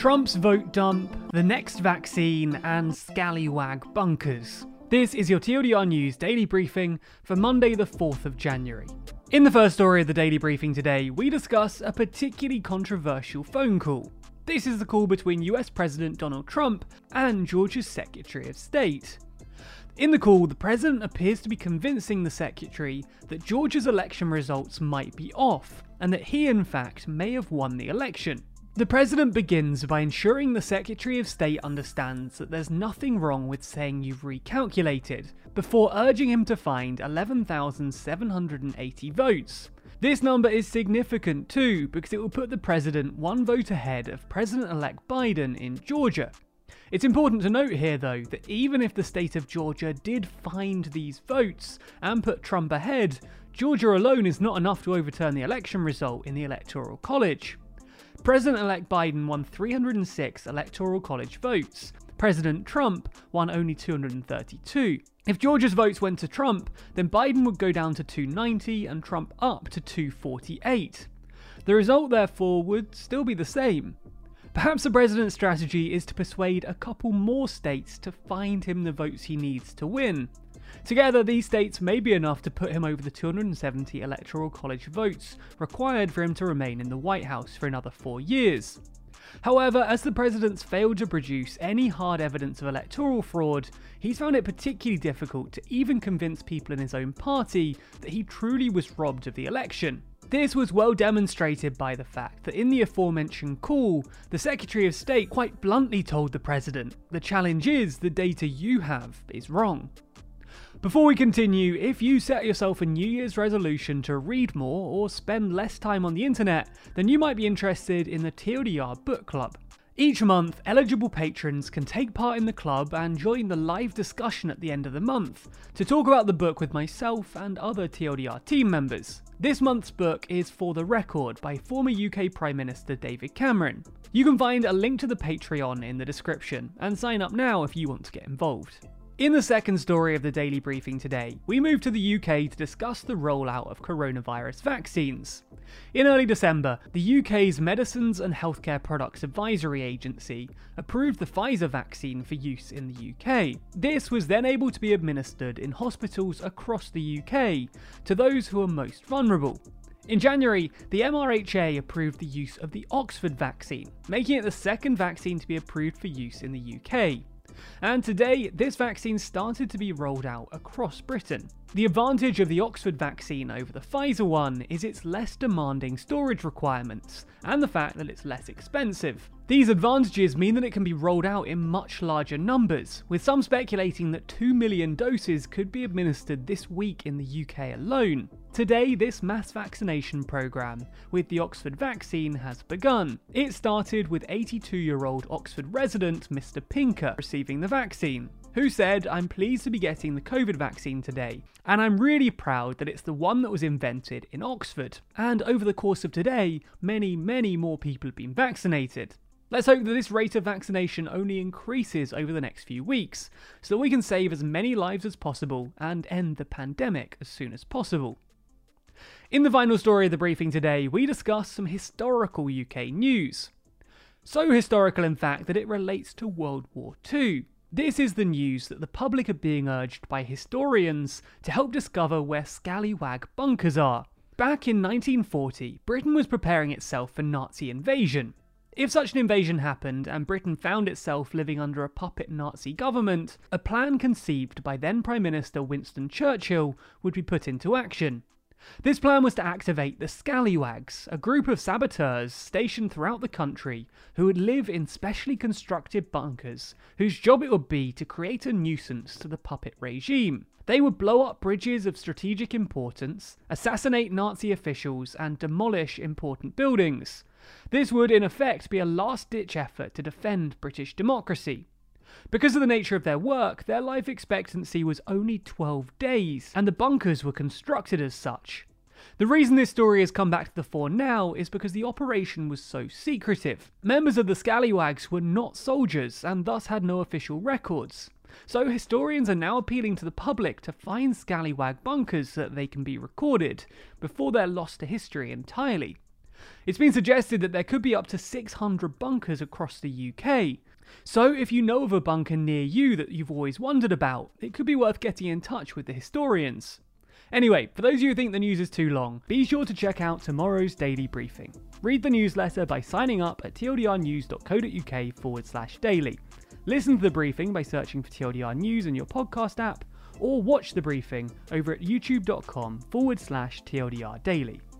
Trump's vote dump, the next vaccine, and scallywag bunkers. This is your TLDR News Daily Briefing for Monday the 4th of January. In the first story of the Daily Briefing today, we discuss a particularly controversial phone call. This is the call between US President Donald Trump and Georgia's Secretary of State. In the call, the president appears to be convincing the secretary that Georgia's election results might be off, and that he in fact may have won the election. The president begins by ensuring the Secretary of State understands that there's nothing wrong with saying you've recalculated, before urging him to find 11,780 votes. This number is significant too, because it will put the president one vote ahead of President-elect Biden in Georgia. It's important to note here though, that even if the state of Georgia did find these votes and put Trump ahead, Georgia alone is not enough to overturn the election result in the Electoral College. President-elect Biden won 306 Electoral College votes. President Trump won only 232. If Georgia's votes went to Trump, then Biden would go down to 290 and Trump up to 248. The result, therefore, would still be the same. Perhaps the president's strategy is to persuade a couple more states to find him the votes he needs to win. Together, these states may be enough to put him over the 270 Electoral College votes required for him to remain in the White House for another 4 years. However, as the president's failed to produce any hard evidence of electoral fraud, he's found it particularly difficult to even convince people in his own party that he truly was robbed of the election. This was well demonstrated by the fact that in the aforementioned call, the Secretary of State quite bluntly told the president, "The challenge is the data you have is wrong." Before we continue, if you set yourself a New Year's resolution to read more or spend less time on the internet, then you might be interested in the TLDR Book Club. Each month, eligible patrons can take part in the club and join the live discussion at the end of the month to talk about the book with myself and other TLDR team members. This month's book is For the Record by former UK Prime Minister David Cameron. You can find a link to the Patreon in the description and sign up now if you want to get involved. In the second story of the Daily Briefing today, we move to the UK to discuss the rollout of coronavirus vaccines. In early December, the UK's Medicines and Healthcare Products Advisory Agency approved the Pfizer vaccine for use in the UK. This was then able to be administered in hospitals across the UK to those who are most vulnerable. In January, the MRHA approved the use of the Oxford vaccine, making it the second vaccine to be approved for use in the UK. And today, this vaccine started to be rolled out across Britain. The advantage of the Oxford vaccine over the Pfizer one is its less demanding storage requirements, and the fact that it's less expensive. These advantages mean that it can be rolled out in much larger numbers, with some speculating that 2 million doses could be administered this week in the UK alone. Today, this mass vaccination programme with the Oxford vaccine has begun. It started with 82-year-old Oxford resident Mr. Pinker receiving the vaccine, who said, "I'm pleased to be getting the COVID vaccine today, and I'm really proud that it's the one that was invented in Oxford." And over the course of today, many more people have been vaccinated. Let's hope that this rate of vaccination only increases over the next few weeks, so that we can save as many lives as possible and end the pandemic as soon as possible. In the final story of the briefing today, we discuss some historical UK news. So historical in fact that it relates to World War II. This is the news that the public are being urged by historians to help discover where scallywag bunkers are. Back in 1940, Britain was preparing itself for Nazi invasion. If such an invasion happened and Britain found itself living under a puppet Nazi government, a plan conceived by then Prime Minister Winston Churchill would be put into action. This plan was to activate the Scallywags, a group of saboteurs stationed throughout the country who would live in specially constructed bunkers, whose job it would be to create a nuisance to the puppet regime. They would blow up bridges of strategic importance, assassinate Nazi officials, and demolish important buildings. This would, in effect, be a last-ditch effort to defend British democracy. Because of the nature of their work, their life expectancy was only 12 days, and the bunkers were constructed as such. The reason this story has come back to the fore now is because the operation was so secretive. Members of the Scallywags were not soldiers, and thus had no official records. So historians are now appealing to the public to find Scallywag bunkers so that they can be recorded, before they're lost to history entirely. It's been suggested that there could be up to 600 bunkers across the UK. So if you know of a bunker near you that you've always wondered about, it could be worth getting in touch with the historians. Anyway, for those of you who think the news is too long, be sure to check out tomorrow's daily briefing. Read the newsletter by signing up at tldrnews.co.uk/daily. Listen to the briefing by searching for TLDR News in your podcast app, or watch the briefing over at youtube.com/TLDR Daily.